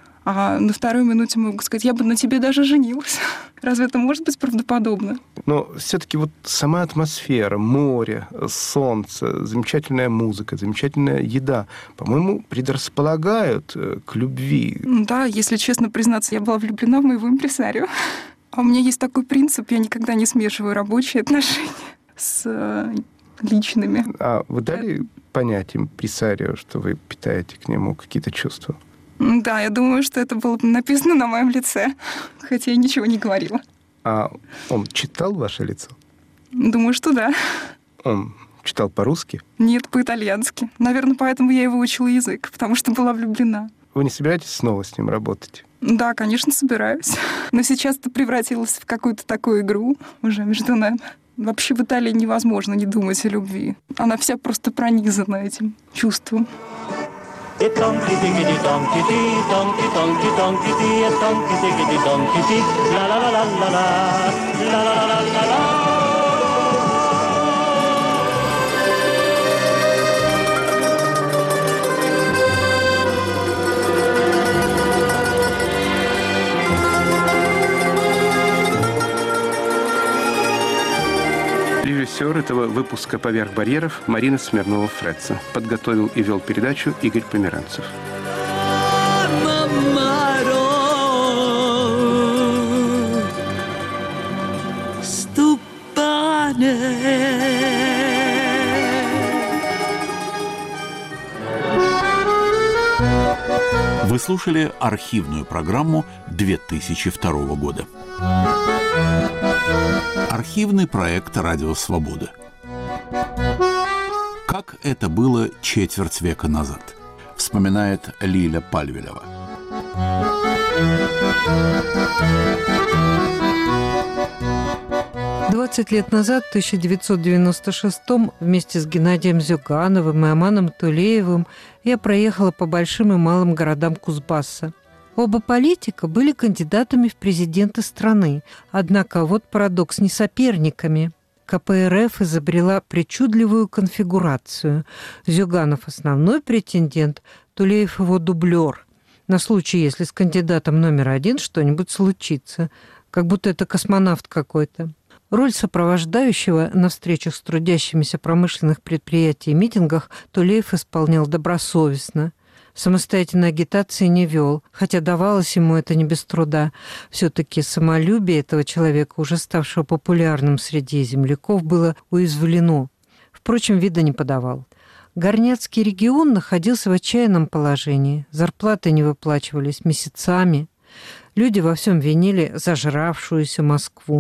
А на второй минуте могут сказать: я бы на тебе даже женилась. Разве это может быть правдоподобно? Но все-таки вот сама атмосфера, море, солнце, замечательная музыка, замечательная еда, по-моему, предрасполагают к любви. Да, если честно признаться, я была влюблена в моего импресарио. А у меня есть такой принцип: я никогда не смешиваю рабочие отношения с личными. А вы дали понять импресарио, что вы питаете к нему какие-то чувства? Да, я думаю, что это было написано на моем лице, хотя я ничего не говорила. А он читал ваше лицо? Думаю, что да. Он читал по-русски? Нет, по-итальянски. Наверное, поэтому я и выучила язык, потому что была влюблена. Вы не собираетесь снова с ним работать? Да, конечно, собираюсь. Но сейчас это превратилось в какую-то такую игру уже между нами. Вообще в Италии невозможно не думать о любви. Она вся просто пронизана этим чувством. E tonki tickety tonki tee, tonki tonki tonki tee, tonki tickety tonki tee, la la la la la la, la la la la la. Режиссер этого выпуска «Поверх барьеров» Марина Смирнова-Фредца. Подготовил и вел передачу Игорь Померанцев. Вы слушали архивную программу 2002 года. Архивный проект «Радио Свобода». Как это было четверть века назад, вспоминает Лиля Пальвелева. «20 лет назад, в 1996-м, вместе с Геннадием Зюгановым и Аманом Тулеевым я проехала по большим и малым городам Кузбасса. Оба политика были кандидатами в президенты страны, однако вот парадокс, не соперниками. КПРФ изобрела причудливую конфигурацию. Зюганов – основной претендент, Тулеев – его дублер. На случай, если с кандидатом номер один что-нибудь случится, как будто это космонавт какой-то. Роль сопровождающего на встречах с трудящимися промышленных предприятий и митингах Тулеев исполнял добросовестно. Самостоятельной агитации не вел, хотя давалось ему это не без труда. Все-таки самолюбие этого человека, уже ставшего популярным среди земляков, было уязвлено. Впрочем, вида не подавал. Горняцкий регион находился в отчаянном положении. Зарплаты не выплачивались месяцами. Люди во всем винили зажравшуюся Москву.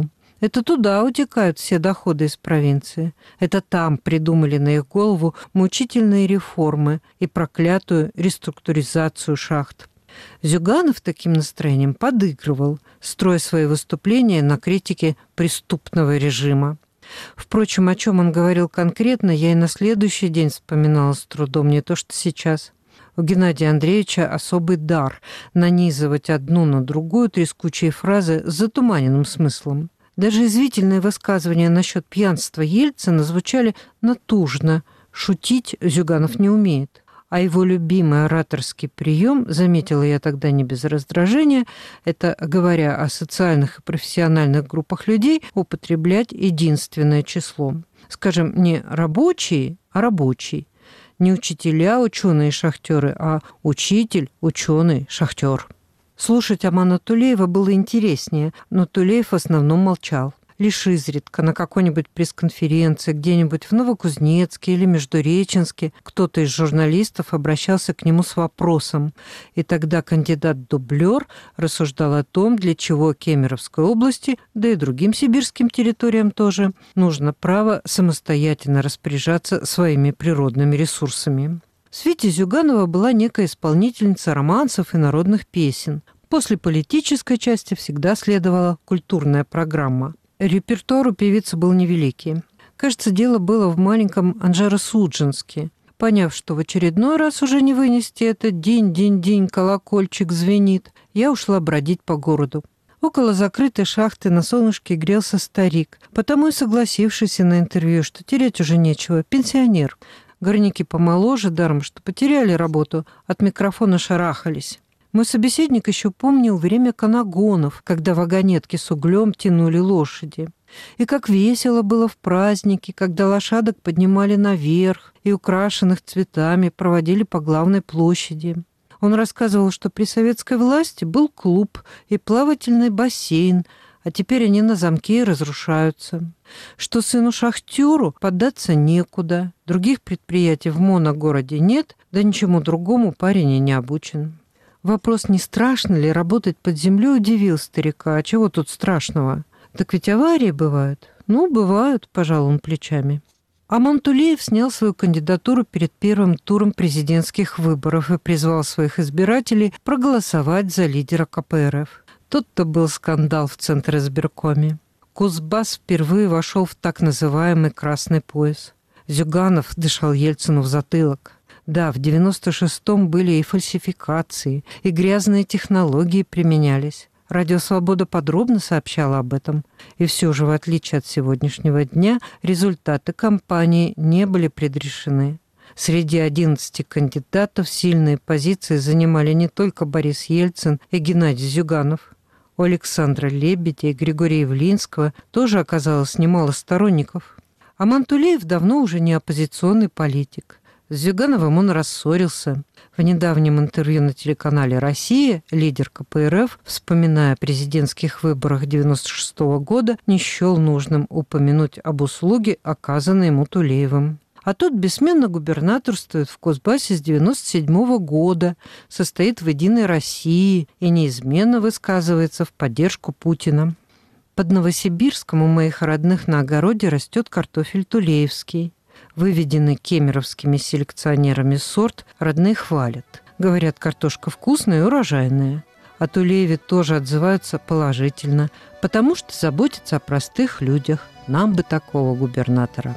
Это туда утекают все доходы из провинции. Это там придумали на их голову мучительные реформы и проклятую реструктуризацию шахт. Зюганов таким настроением подыгрывал, строя свои выступления на критике преступного режима. Впрочем, о чем он говорил конкретно, я и на следующий день вспоминала с трудом, не то что сейчас. У Геннадия Андреевича особый дар нанизывать одну на другую трескучие фразы с затуманенным смыслом. Даже извительные высказывания насчет пьянства Ельцина звучали натужно. Шутить Зюганов не умеет. А его любимый ораторский прием, заметила я тогда не без раздражения, это, говоря о социальных и профессиональных группах людей, употреблять единственное число. Скажем, не рабочие, а рабочий. Не учителя, ученые, шахтеры, а учитель, ученый, шахтер. Слушать Амана Тулеева было интереснее, но Тулеев в основном молчал. Лишь изредка на какой-нибудь пресс-конференции где-нибудь в Новокузнецке или Междуреченске кто-то из журналистов обращался к нему с вопросом. И тогда кандидат-дублер рассуждал о том, для чего Кемеровской области, да и другим сибирским территориям тоже, нужно право самостоятельно распоряжаться своими природными ресурсами. В свете Зюганова была некая исполнительница романсов и народных песен. После политической части всегда следовала культурная программа. Репертуар у певицы был невеликий. Кажется, дело было в маленьком Анжеро-Судженске. Поняв, что в очередной раз уже не вынести это «динь-динь-динь, колокольчик звенит», я ушла бродить по городу. Около закрытой шахты на солнышке грелся старик, потому и согласившийся на интервью, что терять уже нечего, пенсионер. Горняки помоложе, даром что потеряли работу, от микрофона шарахались. Мой собеседник еще помнил время канагонов, когда вагонетки с углем тянули лошади. И как весело было в праздники, когда лошадок поднимали наверх и украшенных цветами проводили по главной площади. Он рассказывал, что при советской власти был клуб и плавательный бассейн, а теперь они на замке и разрушаются. Что сыну-шахтеру податься некуда, других предприятий в моногороде нет, да ничему другому парень и не обучен. Вопрос, не страшно ли работать под землей, удивил старика. А чего тут страшного? Так ведь аварии бывают. Ну, бывают, пожал он плечами. Аман Тулеев снял свою кандидатуру перед первым туром президентских выборов и призвал своих избирателей проголосовать за лидера КПРФ. Тут-то был скандал в Центризбиркоме. Кузбасс впервые вошел в так называемый «красный пояс». Зюганов дышал Ельцину в затылок. Да, в 96-м были и фальсификации, и грязные технологии применялись. Радио «Свобода» подробно сообщала об этом. И все же, в отличие от сегодняшнего дня, результаты кампании не были предрешены. Среди 11 кандидатов сильные позиции занимали не только Борис Ельцин и Геннадий Зюганов. У Александра Лебедя и Григория Явлинского тоже оказалось немало сторонников. Аман Тулеев давно уже не оппозиционный политик. С Зюгановым он рассорился. В недавнем интервью на телеканале «Россия» лидер КПРФ, вспоминая о президентских выборах 1996 года, не счел нужным упомянуть об услуге, оказанной ему Тулеевым. А тот бессменно губернаторствует в Кузбассе с 1997 года, состоит в «Единой России» и неизменно высказывается в поддержку Путина. Под Новосибирском у моих родных на огороде растет картофель тулеевский. Выведенный кемеровскими селекционерами сорт родные хвалят. Говорят, картошка вкусная и урожайная. О Тулееве тоже отзываются положительно, потому что заботится о простых людях. Нам бы такого губернатора.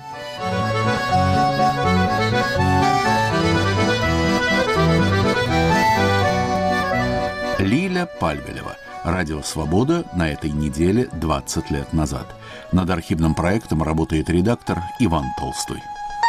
Лиля Пальвелева. Радио «Свобода» на этой неделе 20 лет назад. Над архивным проектом работает редактор Иван Толстой.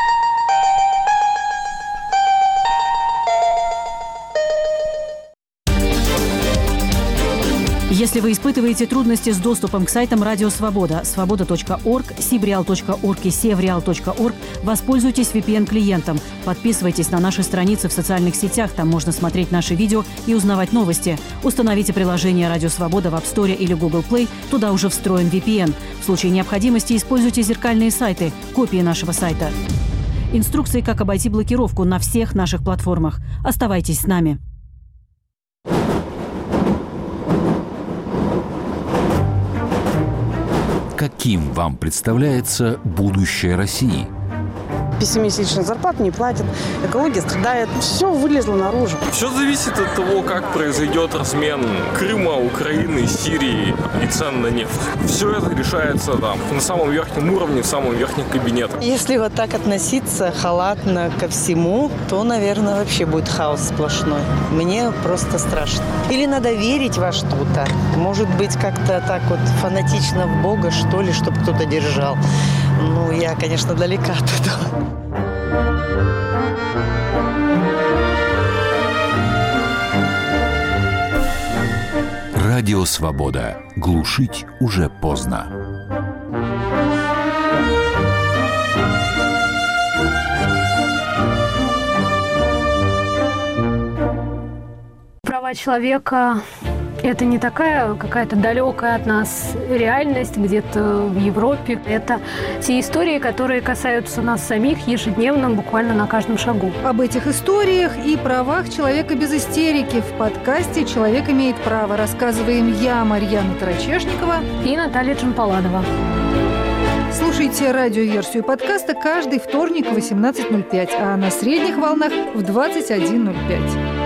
Если вы испытываете трудности с доступом к сайтам Радио Свобода, свобода.орг, sibreal.org и sevreal.org, воспользуйтесь VPN-клиентом. Подписывайтесь на наши страницы в социальных сетях, там можно смотреть наши видео и узнавать новости. Установите приложение Радио Свобода в App Store или Google Play, туда уже встроен VPN. В случае необходимости используйте зеркальные сайты, копии нашего сайта. Инструкции, как обойти блокировку на всех наших платформах. Оставайтесь с нами. Каким вам представляется будущее России? Пессимистично, зарплату не платят, экология страдает. Все вылезло наружу. Все зависит от того, как произойдет размен Крыма, Украины, Сирии и цен на нефть. Все это решается там, на самом верхнем уровне, в самом верхнем кабинете. Если вот так относиться халатно ко всему, то, наверное, вообще будет хаос сплошной. Мне просто страшно. Или надо верить во что-то. Может быть, как-то так вот фанатично в Бога, что ли, чтобы кто-то держал. Ну, я, конечно, далека от этого. Радио «Свобода». Глушить уже поздно. Права человека – это не такая какая-то далекая от нас реальность где-то в Европе. Это те истории, которые касаются нас самих ежедневно, буквально на каждом шагу. Об этих историях и правах человека без истерики в подкасте «Человек имеет право» рассказываем я, Марьяна Тарачешникова и Наталья Джампаладова. Слушайте радиоверсию подкаста каждый вторник в 18:05, а на средних волнах в 21:05.